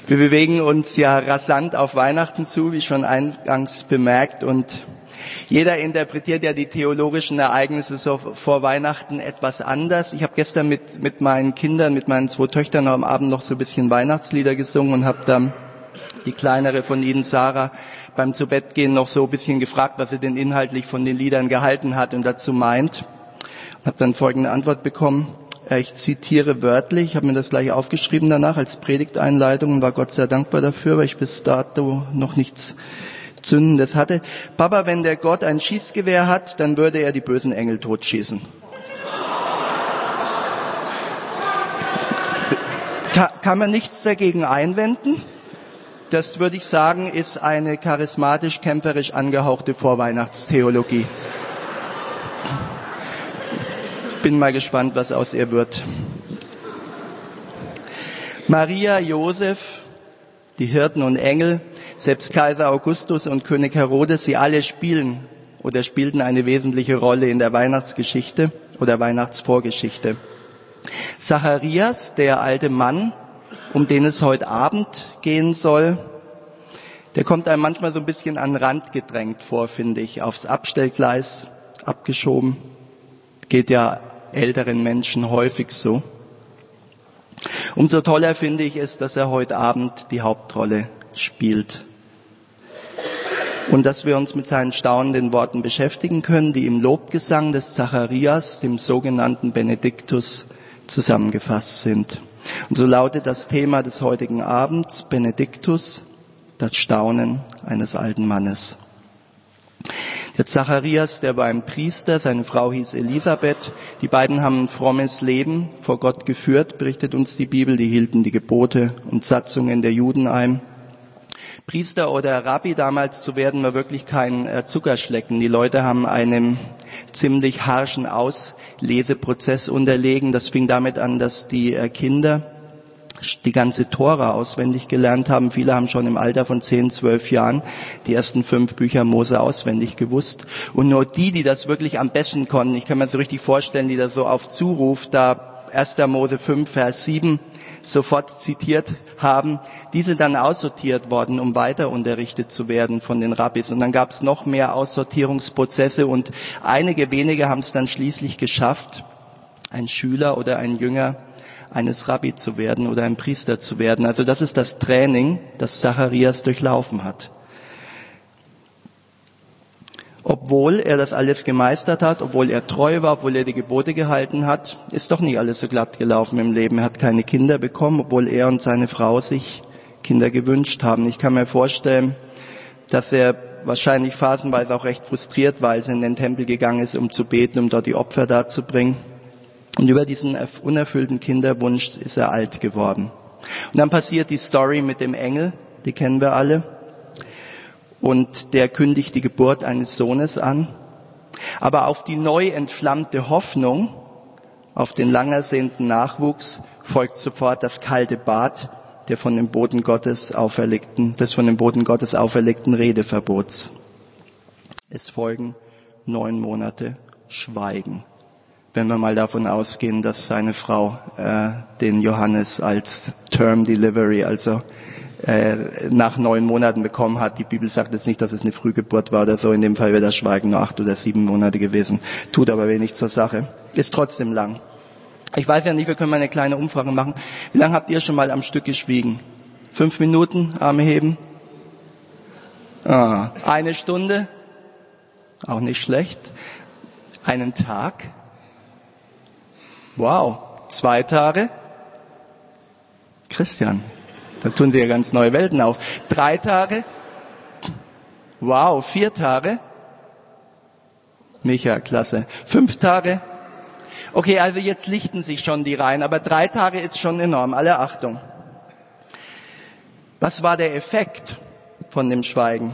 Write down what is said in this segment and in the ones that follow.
Wir bewegen uns ja rasant auf Weihnachten zu, wie schon eingangs bemerkt, und jeder interpretiert ja die theologischen Ereignisse so vor Weihnachten etwas anders. Ich habe gestern mit meinen Kindern, mit meinen 2 Töchtern am Abend noch so ein bisschen Weihnachtslieder gesungen und habe dann die kleinere von ihnen, Sarah, beim Zubettgehen noch so ein bisschen gefragt, was sie denn inhaltlich von den Liedern gehalten hat und dazu meint. Und habe dann folgende Antwort bekommen. Ich zitiere wörtlich, ich habe mir das gleich aufgeschrieben danach als Predigteinleitung und war Gott sehr dankbar dafür, weil ich bis dato noch nichts Zündendes hatte. Papa, wenn der Gott ein Schießgewehr hat, dann würde er die bösen Engel totschießen. Kann man nichts dagegen einwenden? Das würde ich sagen, ist eine charismatisch-kämpferisch angehauchte Vorweihnachtstheologie. Bin mal gespannt, was aus ihr wird. Maria, Josef, die Hirten und Engel, selbst Kaiser Augustus und König Herodes, sie alle spielten eine wesentliche Rolle in der Weihnachtsgeschichte oder Weihnachtsvorgeschichte. Zacharias, der alte Mann, um den es heute Abend gehen soll, der kommt einem manchmal so ein bisschen an den Rand gedrängt vor, finde ich, aufs Abstellgleis abgeschoben. Geht ja älteren Menschen häufig so. Umso toller finde ich es, dass er heute Abend die Hauptrolle spielt. Und dass wir uns mit seinen staunenden Worten beschäftigen können, die im Lobgesang des Zacharias, dem sogenannten Benediktus, zusammengefasst sind. Und so lautet das Thema des heutigen Abends, Benediktus, das Staunen eines alten Mannes. Der Zacharias, der war ein Priester, seine Frau hieß Elisabeth. Die beiden haben ein frommes Leben vor Gott geführt, berichtet uns die Bibel. Die hielten die Gebote und Satzungen der Juden ein. Priester oder Rabbi damals zu werden, war wirklich kein Zuckerschlecken. Die Leute haben einem ziemlich harschen Ausleseprozess unterlegen. Das fing damit an, dass die Kinder die ganze Tora auswendig gelernt haben. Viele haben schon im Alter von 10, 12 Jahren die ersten 5 Bücher Mose auswendig gewusst. Und nur die das wirklich am besten konnten, ich kann mir so richtig vorstellen, die das so auf Zuruf, da 1. Mose 5, Vers 7 sofort zitiert haben, die sind dann aussortiert worden, um weiter unterrichtet zu werden von den Rabbis. Und dann gab es noch mehr Aussortierungsprozesse und einige wenige haben es dann schließlich geschafft, ein Schüler oder ein Jünger eines Rabbi zu werden oder ein Priester zu werden. Also das ist das Training, das Zacharias durchlaufen hat. Obwohl er das alles gemeistert hat, obwohl er treu war, obwohl er die Gebote gehalten hat, ist doch nicht alles so glatt gelaufen im Leben. Er hat keine Kinder bekommen, obwohl er und seine Frau sich Kinder gewünscht haben. Ich kann mir vorstellen, dass er wahrscheinlich phasenweise auch recht frustriert war, als er in den Tempel gegangen ist, um zu beten, um dort die Opfer darzubringen. Und über diesen unerfüllten Kinderwunsch ist er alt geworden. Und dann passiert die Story mit dem Engel, die kennen wir alle. Und der kündigt die Geburt eines Sohnes an. Aber auf die neu entflammte Hoffnung, auf den lang ersehnten Nachwuchs, folgt sofort das kalte Bad des von dem Boten Gottes auferlegten Redeverbots. Es folgen 9 Monate Schweigen. Wenn wir mal davon ausgehen, dass seine Frau den Johannes als Term Delivery, also nach 9 Monaten bekommen hat. Die Bibel sagt jetzt nicht, dass es eine Frühgeburt war oder so. In dem Fall wäre das Schweigen nur 8 oder 7 Monate gewesen. Tut aber wenig zur Sache. Ist trotzdem lang. Ich weiß ja nicht, wir können mal eine kleine Umfrage machen. Wie lange habt ihr schon mal am Stück geschwiegen? 5 Minuten, Arme heben? 1 Stunde? Auch nicht schlecht. Einen Tag? Wow. 2 Tage? Christian, da tun sie ja ganz neue Welten auf. 3 Tage? Wow. 4 Tage? Micha, klasse. 5 Tage? Okay, also jetzt lichten sich schon die Reihen, aber 3 Tage ist schon enorm. Alle Achtung. Was war der Effekt von dem Schweigen?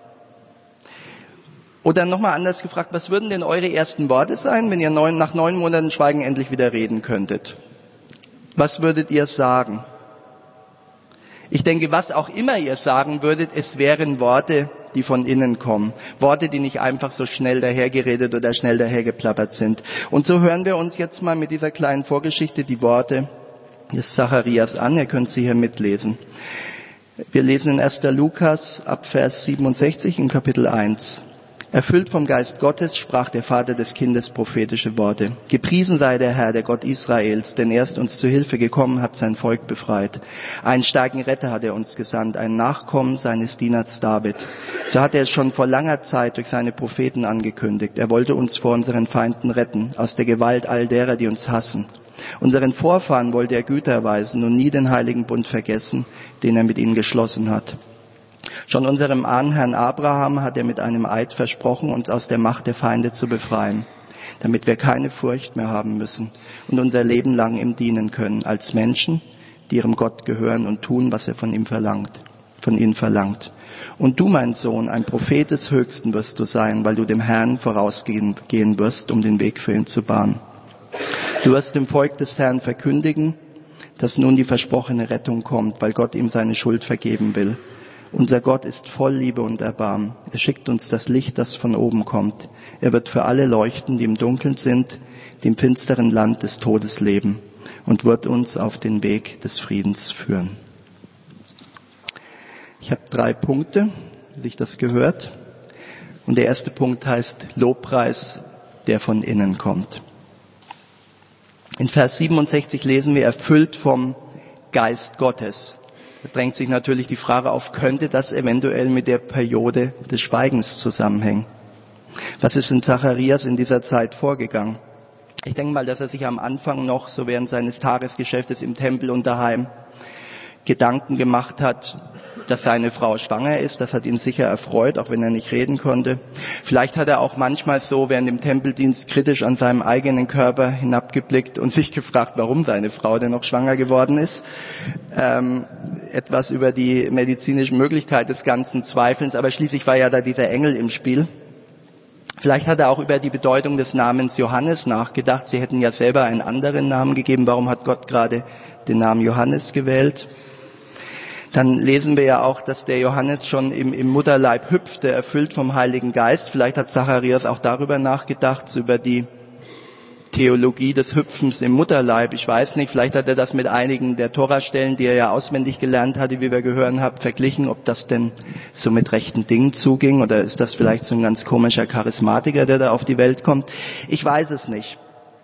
Oder nochmal anders gefragt, was würden denn eure ersten Worte sein, wenn ihr nach 9 Monaten Schweigen endlich wieder reden könntet? Was würdet ihr sagen? Ich denke, was auch immer ihr sagen würdet, es wären Worte, die von innen kommen. Worte, die nicht einfach so schnell dahergeredet oder schnell dahergeplappert sind. Und so hören wir uns jetzt mal mit dieser kleinen Vorgeschichte die Worte des Zacharias an. Ihr könnt sie hier mitlesen. Wir lesen in 1. Lukas ab Vers 67 in Kapitel 1. Erfüllt vom Geist Gottes sprach der Vater des Kindes prophetische Worte. Gepriesen sei der Herr, der Gott Israels, denn er ist uns zu Hilfe gekommen, hat sein Volk befreit. Einen starken Retter hat er uns gesandt, einen Nachkommen seines Dieners David. So hat er es schon vor langer Zeit durch seine Propheten angekündigt. Er wollte uns vor unseren Feinden retten, aus der Gewalt all derer, die uns hassen. Unseren Vorfahren wollte er Güte erweisen und nie den heiligen Bund vergessen, den er mit ihnen geschlossen hat. Schon unserem Ahnherrn Abraham hat er mit einem Eid versprochen, uns aus der Macht der Feinde zu befreien, damit wir keine Furcht mehr haben müssen und unser Leben lang ihm dienen können, als Menschen, die ihrem Gott gehören und tun, was er von ihnen verlangt. Und du, mein Sohn, ein Prophet des Höchsten wirst du sein, weil du dem Herrn vorausgehen wirst, um den Weg für ihn zu bahnen. Du wirst dem Volk des Herrn verkündigen, dass nun die versprochene Rettung kommt, weil Gott ihm seine Schuld vergeben will. Unser Gott ist voll Liebe und Erbarmen. Er schickt uns das Licht, das von oben kommt. Er wird für alle leuchten, die im Dunkeln sind, die im finsteren Land des Todes leben, und wird uns auf den Weg des Friedens führen. Ich habe 3 Punkte, wie sich das gehört. Und der erste Punkt heißt Lobpreis, der von innen kommt. In Vers 67 lesen wir, erfüllt vom Geist Gottes. Da drängt sich natürlich die Frage auf, könnte das eventuell mit der Periode des Schweigens zusammenhängen? Was ist in Zacharias in dieser Zeit vorgegangen? Ich denke mal, dass er sich am Anfang noch, so während seines Tagesgeschäftes im Tempel und daheim, Gedanken gemacht hat, dass seine Frau schwanger ist. Das hat ihn sicher erfreut, auch wenn er nicht reden konnte. Vielleicht hat er auch manchmal so während dem Tempeldienst kritisch an seinem eigenen Körper hinabgeblickt und sich gefragt, warum seine Frau denn noch schwanger geworden ist. Etwas über die medizinische Möglichkeit des ganzen Zweifelns, aber schließlich war ja da dieser Engel im Spiel. Vielleicht hat er auch über die Bedeutung des Namens Johannes nachgedacht. Sie hätten ja selber einen anderen Namen gegeben. Warum hat Gott gerade den Namen Johannes gewählt? Dann lesen wir ja auch, dass der Johannes schon im Mutterleib hüpfte, erfüllt vom Heiligen Geist. Vielleicht hat Zacharias auch darüber nachgedacht, so über die Theologie des Hüpfens im Mutterleib. Ich weiß nicht, vielleicht hat er das mit einigen der Tora-Stellen, die er ja auswendig gelernt hatte, wie wir gehört haben, verglichen, ob das denn so mit rechten Dingen zuging, oder ist das vielleicht so ein ganz komischer Charismatiker, der da auf die Welt kommt. Ich weiß es nicht.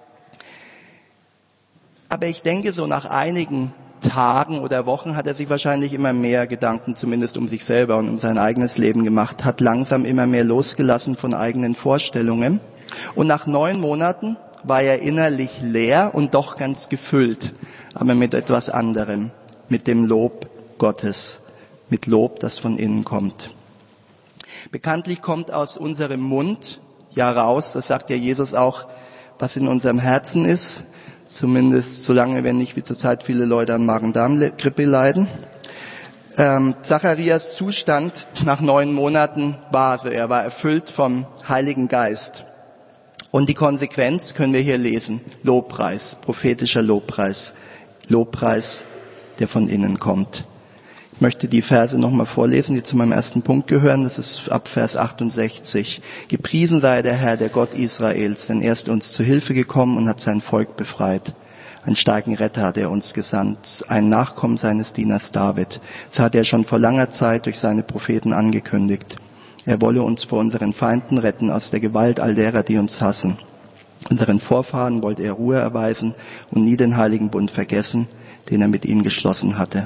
Aber ich denke, so nach einigen Tagen oder Wochen hat er sich wahrscheinlich immer mehr Gedanken, zumindest um sich selber und um sein eigenes Leben gemacht, hat langsam immer mehr losgelassen von eigenen Vorstellungen. Und nach 9 Monaten war er innerlich leer und doch ganz gefüllt, aber mit etwas anderem, mit dem Lob Gottes, mit Lob, das von innen kommt. Bekanntlich kommt aus unserem Mund ja raus, das sagt ja Jesus auch, was in unserem Herzen ist, zumindest solange, wenn nicht wie zurzeit viele Leute an Magen-Darm-Grippe leiden. Zacharias Zustand nach 9 Monaten war so, er war erfüllt vom Heiligen Geist. Und die Konsequenz können wir hier lesen, Lobpreis, prophetischer Lobpreis, Lobpreis, der von innen kommt. Ich möchte die Verse nochmal vorlesen, die zu meinem ersten Punkt gehören. Das ist ab Vers 68. Gepriesen sei der Herr, der Gott Israels, denn er ist uns zu Hilfe gekommen und hat sein Volk befreit. Einen starken Retter hat er uns gesandt, einen Nachkommen seines Dieners David. Das hat er schon vor langer Zeit durch seine Propheten angekündigt. Er wolle uns vor unseren Feinden retten, aus der Gewalt all derer, die uns hassen. Unseren Vorfahren wollte er Ruhe erweisen und nie den heiligen Bund vergessen, den er mit ihnen geschlossen hatte.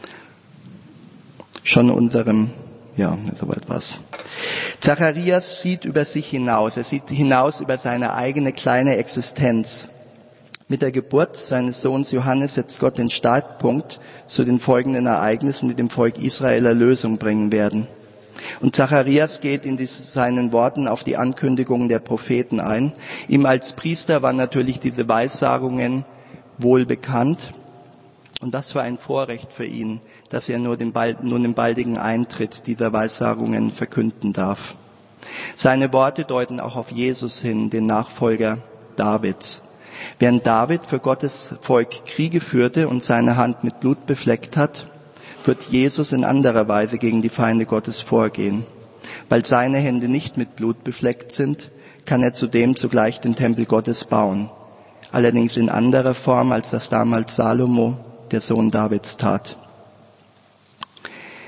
Soweit was. Zacharias sieht über sich hinaus. Er sieht hinaus über seine eigene kleine Existenz. Mit der Geburt seines Sohns Johannes setzt Gott den Startpunkt zu den folgenden Ereignissen, die dem Volk Israel Erlösung bringen werden. Und Zacharias geht in seinen Worten auf die Ankündigungen der Propheten ein. Ihm als Priester waren natürlich diese Weissagungen wohl bekannt. Und das war ein Vorrecht für ihn, dass er nur den baldigen Eintritt dieser Weissagungen verkünden darf. Seine Worte deuten auch auf Jesus hin, den Nachfolger Davids. Während David für Gottes Volk Kriege führte und seine Hand mit Blut befleckt hat, wird Jesus in anderer Weise gegen die Feinde Gottes vorgehen. Weil seine Hände nicht mit Blut befleckt sind, kann er zudem zugleich den Tempel Gottes bauen. Allerdings in anderer Form, als das damals Salomo, der Sohn Davids, tat.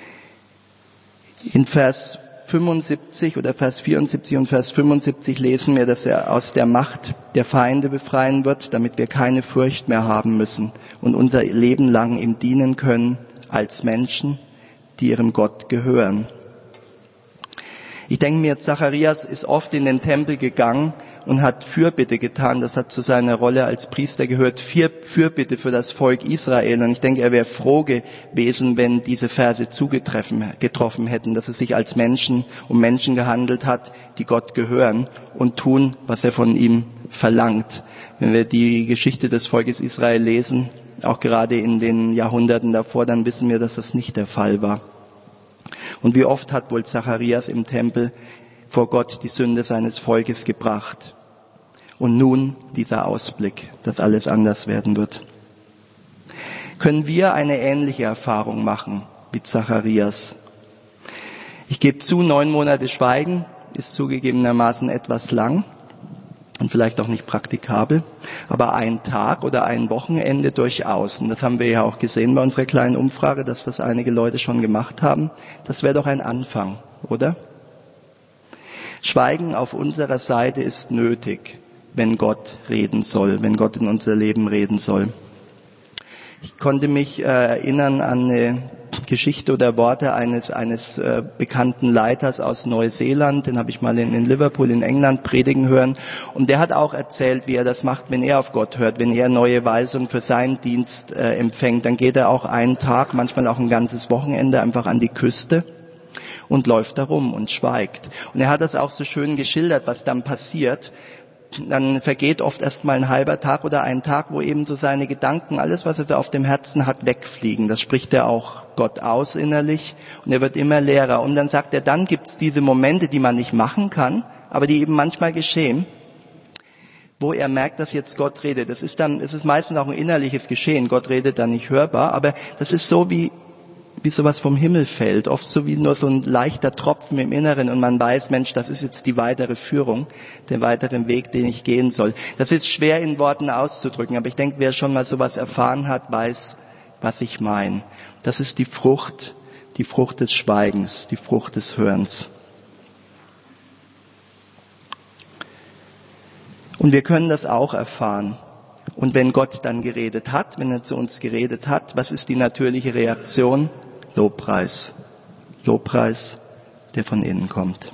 In Vers 75 oder Vers 74 und Vers 75 lesen wir, dass er aus der Macht der Feinde befreien wird, damit wir keine Furcht mehr haben müssen und unser Leben lang ihm dienen können als Menschen, die ihrem Gott gehören. Ich denke mir, Zacharias ist oft in den Tempel gegangen und hat Fürbitte getan. Das hat zu seiner Rolle als Priester gehört. Fürbitte für das Volk Israel. Und ich denke, er wäre froh gewesen, wenn diese Verse getroffen hätten, dass es sich als Menschen um Menschen gehandelt hat, die Gott gehören und tun, was er von ihm verlangt. Wenn wir die Geschichte des Volkes Israel lesen, auch gerade in den Jahrhunderten davor, dann wissen wir, dass das nicht der Fall war. Und wie oft hat wohl Zacharias im Tempel vor Gott die Sünde seines Volkes gebracht. Und nun dieser Ausblick, dass alles anders werden wird. Können wir eine ähnliche Erfahrung machen wie Zacharias? Ich gebe zu, 9 Monate Schweigen ist zugegebenermaßen etwas lang und vielleicht auch nicht praktikabel, aber ein Tag oder ein Wochenende durchaus. Und das haben wir ja auch gesehen bei unserer kleinen Umfrage, dass das einige Leute schon gemacht haben. Das wäre doch ein Anfang, oder? Schweigen auf unserer Seite ist nötig, wenn Gott reden soll, wenn Gott in unser Leben reden soll. Ich konnte mich erinnern an eine Geschichte oder Worte eines bekannten Leiters aus Neuseeland, den habe ich mal in Liverpool in England predigen hören. Und der hat auch erzählt, wie er das macht, wenn er auf Gott hört, wenn er neue Weisungen für seinen Dienst empfängt. Dann geht er auch einen Tag, manchmal auch ein ganzes Wochenende einfach an die Küste und läuft da rum und schweigt. Und er hat das auch so schön geschildert, was dann passiert. Dann vergeht oft erst mal ein halber Tag oder ein Tag, wo eben so seine Gedanken, alles, was er so auf dem Herzen hat, wegfliegen. Das spricht er auch Gott aus innerlich und er wird immer leerer. Und dann sagt er, dann gibt's diese Momente, die man nicht machen kann, aber die eben manchmal geschehen, wo er merkt, dass jetzt Gott redet. Es ist meistens auch ein innerliches Geschehen. Gott redet dann nicht hörbar, aber das ist so wie sowas vom Himmel fällt, oft so wie nur so ein leichter Tropfen im Inneren und man weiß, Mensch, das ist jetzt die weitere Führung, der weitere Weg, den ich gehen soll. Das ist schwer in Worten auszudrücken, aber ich denke, wer schon mal sowas erfahren hat, weiß, was ich meine. Das ist die Frucht des Schweigens, die Frucht des Hörens. Und wir können das auch erfahren. Und wenn Gott dann geredet hat, wenn er zu uns geredet hat, was ist die natürliche Reaktion? Lobpreis. Lobpreis, der von innen kommt.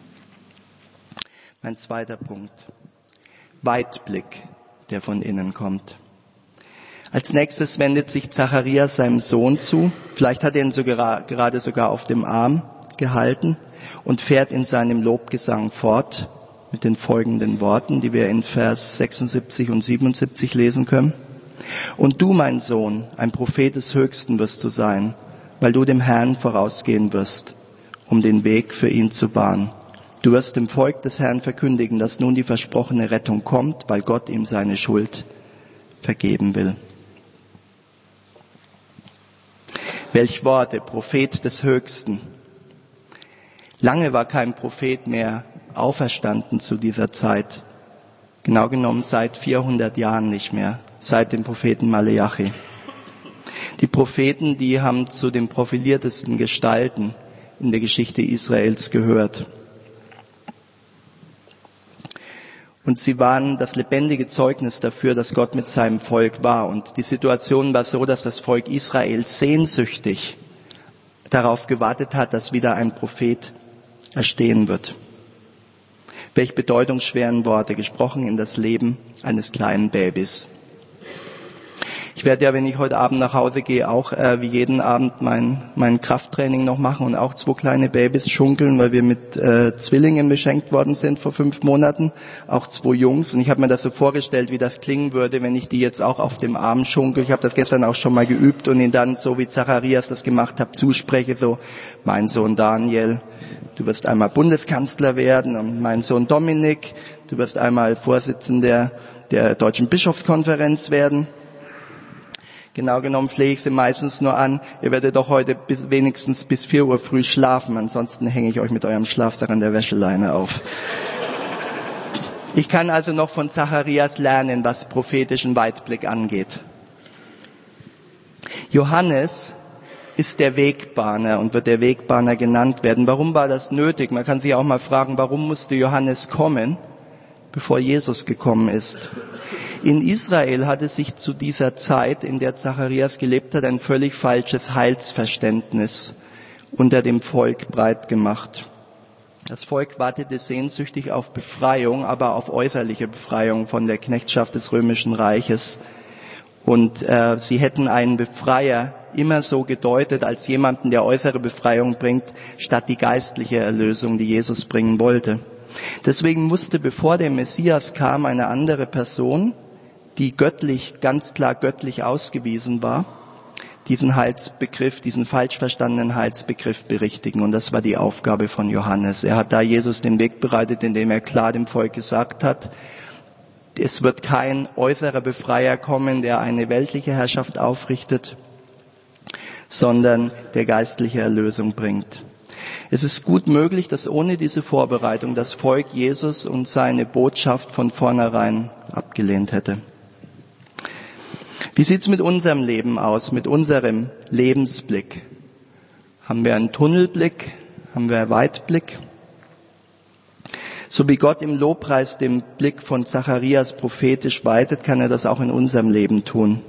Mein zweiter Punkt. Weitblick, der von innen kommt. Als nächstes wendet sich Zacharias seinem Sohn zu. Vielleicht hat er ihn gerade sogar auf dem Arm gehalten und fährt in seinem Lobgesang fort mit den folgenden Worten, die wir in Vers 76 und 77 lesen können. Und du, mein Sohn, ein Prophet des Höchsten wirst du sein, weil du dem Herrn vorausgehen wirst, um den Weg für ihn zu bahnen. Du wirst dem Volk des Herrn verkündigen, dass nun die versprochene Rettung kommt, weil Gott ihm seine Schuld vergeben will. Welch Worte, Prophet des Höchsten. Lange war kein Prophet mehr auferstanden zu dieser Zeit. Genau genommen seit 400 Jahren nicht mehr, seit dem Propheten Maleachi. Die Propheten, die haben zu den profiliertesten Gestalten in der Geschichte Israels gehört. Und sie waren das lebendige Zeugnis dafür, dass Gott mit seinem Volk war. Und die Situation war so, dass das Volk Israel sehnsüchtig darauf gewartet hat, dass wieder ein Prophet erstehen wird. Welch bedeutungsschweren Worte, gesprochen in das Leben eines kleinen Babys. Ich werde ja, wenn ich heute Abend nach Hause gehe, auch wie jeden Abend mein Krafttraining noch machen und auch 2 kleine Babys schunkeln, weil wir mit Zwillingen beschenkt worden sind vor 5 Monaten, auch 2 Jungs. Und ich habe mir das so vorgestellt, wie das klingen würde, wenn ich die jetzt auch auf dem Arm schunkel. Ich habe das gestern auch schon mal geübt und ihn dann, so wie Zacharias das gemacht hat, zuspreche, so, mein Sohn Daniel, du wirst einmal Bundeskanzler werden, und mein Sohn Dominik, du wirst einmal Vorsitzender der Deutschen Bischofskonferenz werden. Genau genommen pflege ich sie meistens nur an, ihr werdet doch heute wenigstens bis 4 Uhr früh schlafen, ansonsten hänge ich euch mit eurem Schlafsack an der Wäscheleine auf. Ich kann also noch von Zacharias lernen, was prophetischen Weitblick angeht. Johannes ist der Wegbahner und wird der Wegbahner genannt werden. Warum war das nötig? Man kann sich auch mal fragen, warum musste Johannes kommen, bevor Jesus gekommen ist? In Israel hatte sich zu dieser Zeit, in der Zacharias gelebt hat, ein völlig falsches Heilsverständnis unter dem Volk breit gemacht. Das Volk wartete sehnsüchtig auf Befreiung, aber auf äußerliche Befreiung von der Knechtschaft des Römischen Reiches. Und sie hätten einen Befreier immer so gedeutet als jemanden, der äußere Befreiung bringt, statt die geistliche Erlösung, die Jesus bringen wollte. Deswegen musste, bevor der Messias kam, eine andere Person, die göttlich, ganz klar göttlich ausgewiesen war, diesen Heilsbegriff, diesen falsch verstandenen Heilsbegriff berichtigen. Und das war die Aufgabe von Johannes. Er hat da Jesus den Weg bereitet, indem er klar dem Volk gesagt hat, es wird kein äußerer Befreier kommen, der eine weltliche Herrschaft aufrichtet, sondern der geistliche Erlösung bringt. Es ist gut möglich, dass ohne diese Vorbereitung das Volk Jesus und seine Botschaft von vornherein abgelehnt hätte. Wie sieht's mit unserem Leben aus, mit unserem Lebensblick? Haben wir einen Tunnelblick? Haben wir einen Weitblick? So wie Gott im Lobpreis den Blick von Zacharias prophetisch weitet, kann er das auch in unserem Leben tun.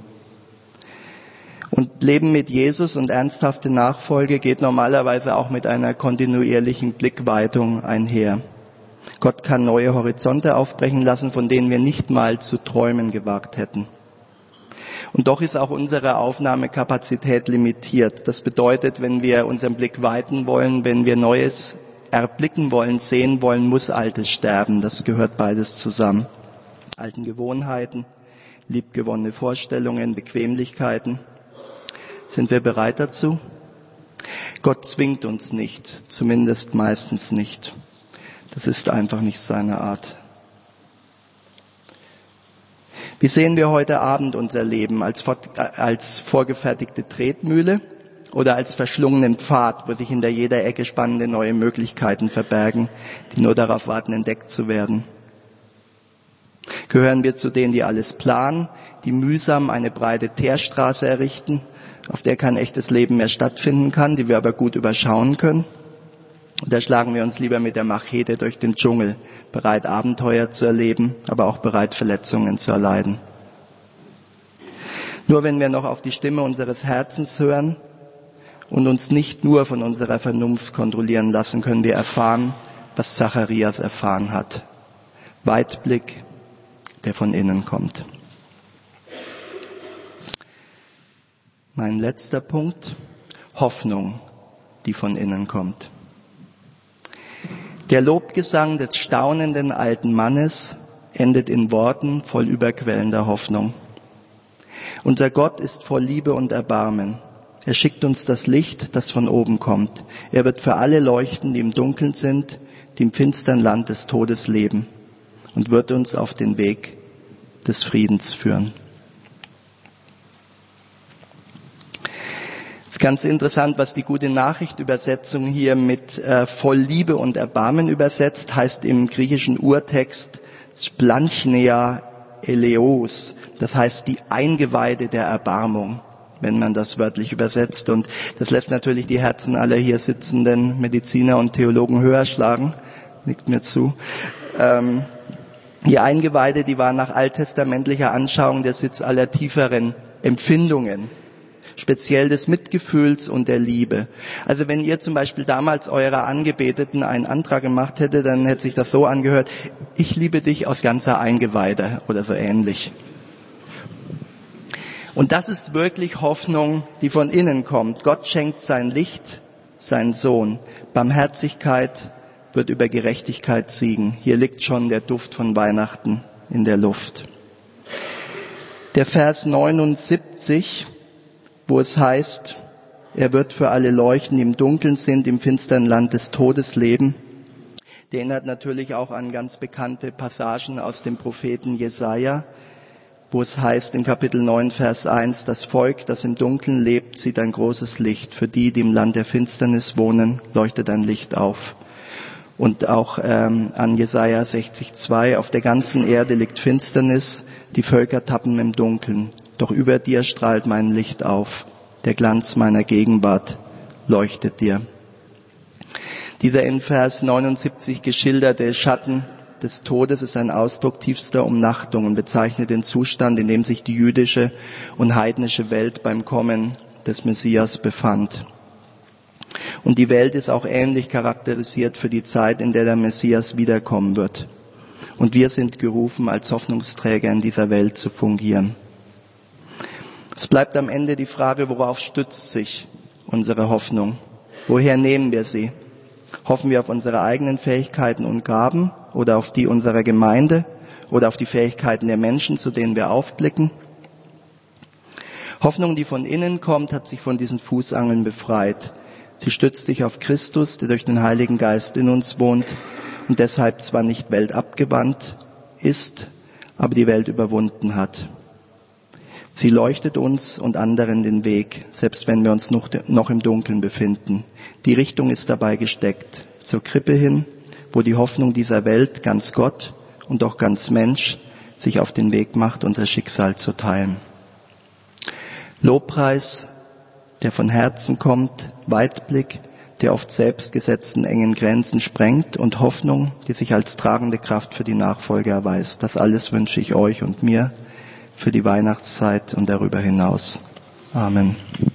Und Leben mit Jesus und ernsthafte Nachfolge geht normalerweise auch mit einer kontinuierlichen Blickweitung einher. Gott kann neue Horizonte aufbrechen lassen, von denen wir nicht mal zu träumen gewagt hätten. Und doch ist auch unsere Aufnahmekapazität limitiert. Das bedeutet, wenn wir unseren Blick weiten wollen, wenn wir Neues erblicken wollen, sehen wollen, muss Altes sterben. Das gehört beides zusammen. Alten Gewohnheiten, liebgewonnene Vorstellungen, Bequemlichkeiten. Sind wir bereit dazu? Gott zwingt uns nicht, zumindest meistens nicht. Das ist einfach nicht seine Art. Wie sehen wir heute Abend unser Leben? Als vorgefertigte Tretmühle oder als verschlungenen Pfad, wo sich hinter jeder Ecke spannende neue Möglichkeiten verbergen, die nur darauf warten, entdeckt zu werden? Gehören wir zu denen, die alles planen, die mühsam eine breite Teerstraße errichten, auf der kein echtes Leben mehr stattfinden kann, die wir aber gut überschauen können? Oder schlagen wir uns lieber mit der Machete durch den Dschungel, bereit Abenteuer zu erleben, aber auch bereit Verletzungen zu erleiden? Nur wenn wir noch auf die Stimme unseres Herzens hören und uns nicht nur von unserer Vernunft kontrollieren lassen, können wir erfahren, was Zacharias erfahren hat. Weitblick, der von innen kommt. Mein letzter Punkt, Hoffnung, die von innen kommt. Der Lobgesang des staunenden alten Mannes endet in Worten voll überquellender Hoffnung. Unser Gott ist voll Liebe und Erbarmen. Er schickt uns das Licht, das von oben kommt. Er wird für alle leuchten, die im Dunkeln sind, die im finstern Land des Todes leben, und wird uns auf den Weg des Friedens führen. Es ist ganz interessant, was die Gute-Nachricht-Übersetzung hier mit voll Liebe und Erbarmen übersetzt, heißt im griechischen Urtext Splanchneia Eleos, das heißt die Eingeweide der Erbarmung, wenn man das wörtlich übersetzt. Und das lässt natürlich die Herzen aller hier sitzenden Mediziner und Theologen höher schlagen, nickt mir zu. Die Eingeweide, die waren nach alttestamentlicher Anschauung der Sitz aller tieferen Empfindungen, speziell des Mitgefühls und der Liebe. Also wenn ihr zum Beispiel damals eurer Angebeteten einen Antrag gemacht hättet, dann hätte sich das so angehört: Ich liebe dich aus ganzer Eingeweide oder so ähnlich. Und das ist wirklich Hoffnung, die von innen kommt. Gott schenkt sein Licht, seinen Sohn. Barmherzigkeit wird über Gerechtigkeit siegen. Hier liegt schon der Duft von Weihnachten in der Luft. Der Vers 79, wo es heißt, er wird für alle leuchten, die im Dunkeln sind, im finstern Land des Todes leben, der erinnert natürlich auch an ganz bekannte Passagen aus dem Propheten Jesaja, wo es heißt in Kapitel 9, Vers 1, das Volk, das im Dunkeln lebt, sieht ein großes Licht. Für die, die im Land der Finsternis wohnen, leuchtet ein Licht auf. Und auch an Jesaja 60,2, auf der ganzen Erde liegt Finsternis, die Völker tappen im Dunkeln, doch über dir strahlt mein Licht auf. der Glanz meiner Gegenwart leuchtet dir. Dieser in Vers 79 geschilderte Schatten des Todes ist ein Ausdruck tiefster Umnachtung und bezeichnet den Zustand, in dem sich die jüdische und heidnische Welt beim Kommen des Messias befand. Und die Welt ist auch ähnlich charakterisiert für die Zeit, in der der Messias wiederkommen wird. Und wir sind gerufen, als Hoffnungsträger in dieser Welt zu fungieren. Es bleibt am Ende die Frage, worauf stützt sich unsere Hoffnung? Woher nehmen wir sie? Hoffen wir auf unsere eigenen Fähigkeiten und Gaben oder auf die unserer Gemeinde oder auf die Fähigkeiten der Menschen, zu denen wir aufblicken? Hoffnung, die von innen kommt, hat sich von diesen Fußangeln befreit. Sie stützt sich auf Christus, der durch den Heiligen Geist in uns wohnt und deshalb zwar nicht weltabgewandt ist, aber die Welt überwunden hat. Sie leuchtet uns und anderen den Weg, selbst wenn wir uns noch im Dunkeln befinden. Die Richtung ist dabei gesteckt, zur Krippe hin, wo die Hoffnung dieser Welt, ganz Gott und auch ganz Mensch, sich auf den Weg macht, unser Schicksal zu teilen. Lobpreis, der von Herzen kommt, Weitblick, der oft selbst gesetzten engen Grenzen sprengt und Hoffnung, die sich als tragende Kraft für die Nachfolge erweist. Das alles wünsche ich euch und mir für die Weihnachtszeit und darüber hinaus. Amen.